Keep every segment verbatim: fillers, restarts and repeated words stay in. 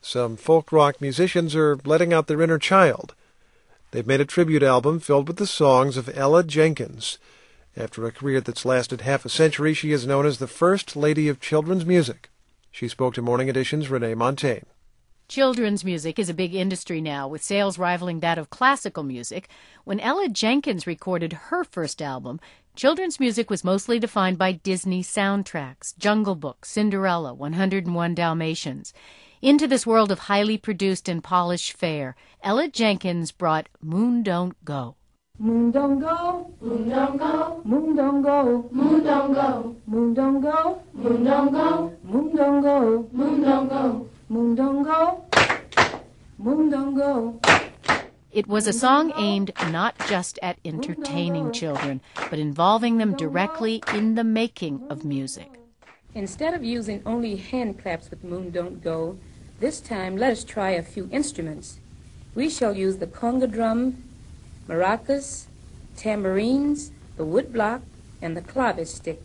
Some folk rock musicians are letting out their inner child. They've made a tribute album filled with the songs of Ella Jenkins. After a career that's lasted half a century, she is known as the First Lady of Children's Music. She spoke to Morning Edition's Renee Montaigne. Children's music is a big industry now, with sales rivaling that of classical music. When Ella Jenkins recorded her first album, children's music was mostly defined by Disney soundtracks, Jungle Book, Cinderella, one oh one Dalmatians. Into this world of highly produced and polished fare, Ella Jenkins brought Moon Don't Go. Moon don't go, moon don't go, moon don't go, moon don't go, moon don't go, moon don't go, moon don't go, moon don't go, moon don't go, moon don't go. It was a song aimed not just at entertaining children, but involving them directly in the making of music. Instead of using only hand claps with Moon Don't Go, this time let us try a few instruments. We shall use the conga drum, maracas, tambourines, the woodblock, and the clavis stick.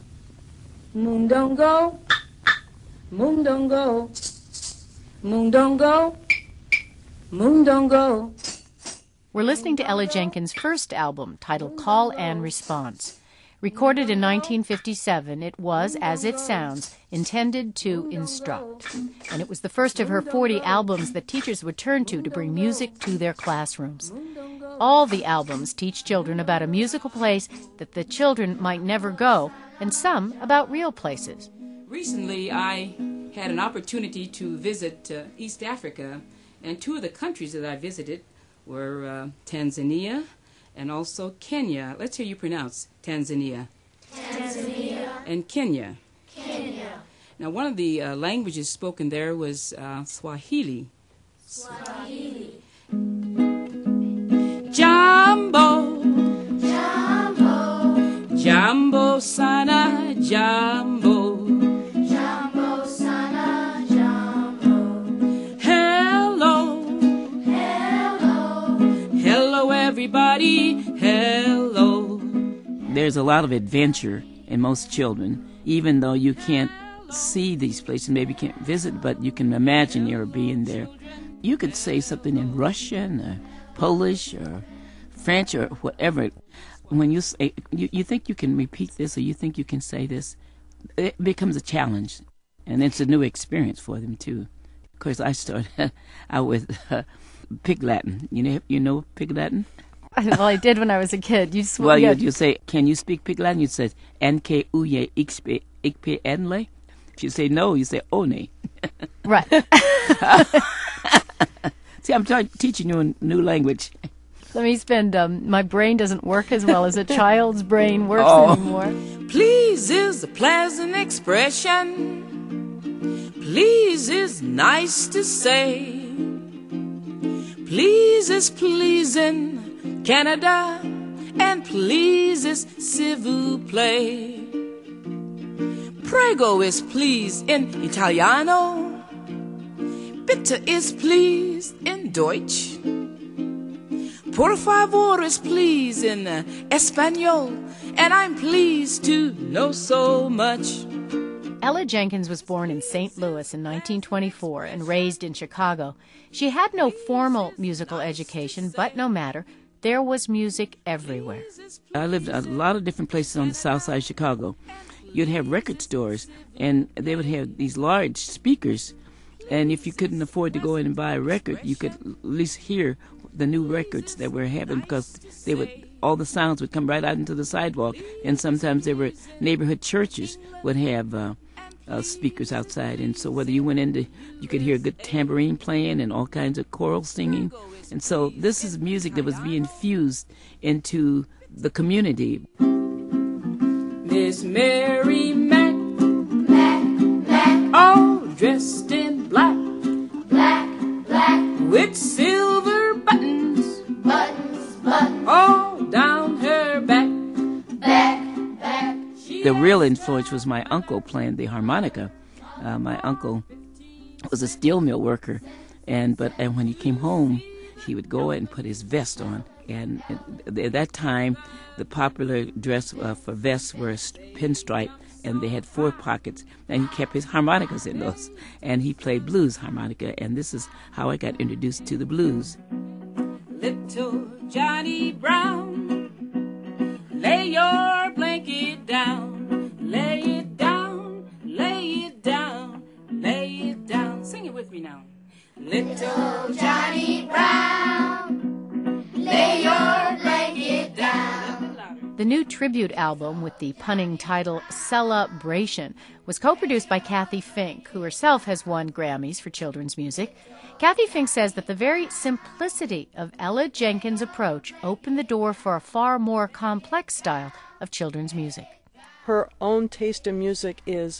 Moon don't go, moon don't go, moon don't go, moon don't go. We're listening to Ella Jenkins' first album, titled Call and Response. Recorded in nineteen fifty-seven, it was, as it sounds, intended to instruct. And it was the first of her forty albums that teachers would turn to to bring music to their classrooms. All the albums teach children about a musical place that the children might never go, and some about real places. Recently, I had an opportunity to visit uh, East Africa, and two of the countries that I visited were uh, Tanzania and also Kenya. Let's hear you pronounce Tanzania. Tanzania. And Kenya. Kenya. Now, one of the uh, languages spoken there was uh, Swahili. Swahili. Jambo. Jambo. Jambo sana, jambo. Jambo sana, jambo. Hello. Hello. Hello, everybody. Hello. There's a lot of adventure in most children, even though you can't see these places, maybe can't visit, but you can imagine you're being there. You could say something in Russian or Polish or French or whatever. When you say, you, you think you can repeat this or you think you can say this, it becomes a challenge, and it's a new experience for them too. Of course, I started out with uh, Pig Latin. You know, you know Pig Latin. Well, I did when I was a kid. You sw- well, yeah. you you say, can you speak Pig Latin? You say, "N K uye ikpe enle." If you say no, you say "one." Right. See, I'm t- teaching you a new language. Let me spend, um, my brain doesn't work as well as a child's brain works Oh. anymore. Please is a pleasant expression. Please is nice to say. Please is pleasing, Canada, and please is s'il vous plaît. Prego is please in Italiano. Bitte is please in Deutsch. Por favor is please in uh, Espanol, and I'm pleased to know so much. Ella Jenkins was born in Saint Louis in nineteen twenty-four and raised in Chicago. She had no formal musical education, but no matter, there was music everywhere. I lived a lot of different places on the south side of Chicago. You'd have record stores, and they would have these large speakers, and if you couldn't afford to go in and buy a record, you could at least hear the new records that were happening, because they would, all the sounds would come right out into the sidewalk, and sometimes there were neighborhood churches would have uh, uh, speakers outside, and so whether you went into, you could hear good tambourine playing and all kinds of choral singing, and so this is music that was being fused into the community. Miss Mary Mac, Mac, Mac, all dressed in black, black, black, with silver buttons buttons, buttons, all down her back. back, back. The real influence was my uncle playing the harmonica. Uh, my uncle was a steel mill worker, and but and when he came home, he would go and put his vest on. And at that time, the popular dress uh, for vests were pinstripe and they had four pockets, and he kept his harmonicas in those, and he played blues harmonica, and this is how I got introduced to the blues. Little Johnny Brown, lay your blanket down, lay it down, lay it down, lay it down. Sing it with me now. Little Johnny Brown, lay your blanket down. The new tribute album with the punning title Celebration was co-produced by Kathy Fink, who herself has won Grammys for children's music. Kathy Fink says that the very simplicity of Ella Jenkins' approach opened the door for a far more complex style of children's music. Her own taste in music is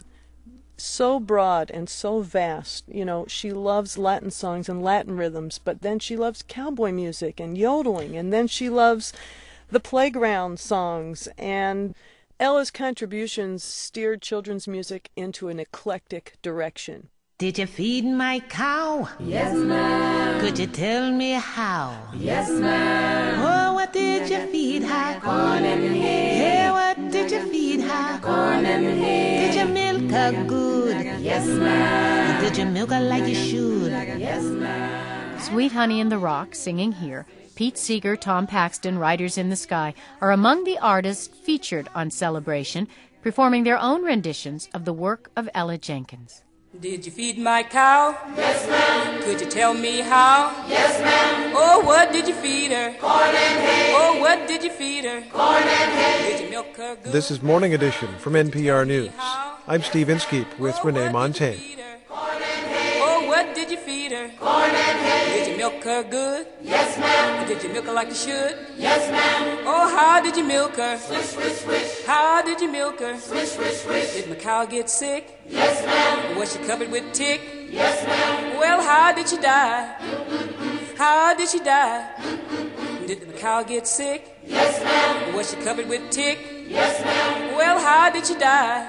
so broad and so vast. You know, she loves Latin songs and Latin rhythms, but then she loves cowboy music and yodeling, and then she loves the playground songs. And Ella's contributions steered children's music into an eclectic direction. Did you feed my cow? Yes, ma'am. Could you tell me how? Yes, ma'am. Oh, what did you feed her? Corn and hay. Hey, what did you feed her? Corn and hay. Did you milk her good? Yes, ma'am. Did you milk her like you should? Yes, ma'am. Sweet Honey in the Rock, singing here, Pete Seeger, Tom Paxton, Riders in the Sky, are among the artists featured on Celebration, performing their own renditions of the work of Ella Jenkins. Did you feed my cow? Yes, ma'am. Could you tell me how? Yes, ma'am. Oh, what did you feed her? Corn and hay. Oh, what did you feed her? Corn and hay. Did you milk her good? This is Morning Edition from N P R News. I'm Steve Inskeep with Oh, Renee what did you Montagne. feed her? Corn and hay. Oh, what did you feed her? Corn and hay. Did you milk her good? Yes, ma'am. Or did you milk her like you should? Yes, ma'am. Oh, how did you milk her? Swish, swish, swish. How did you milk her? Swish, swish, swish. Did my cow get sick? Yes, ma'am. Or was she covered with tick? Yes, ma'am. Well, how did she die? How did she die? Did the cow get sick? Yes, ma'am. Or was she covered with tick? Yes, ma'am. Well, how did she die?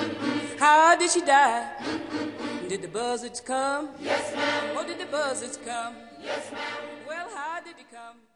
How did she die? Did the buzzards come? Yes, ma'am. Or did the buzzards come? Yes, ma'am. Well, how did they come?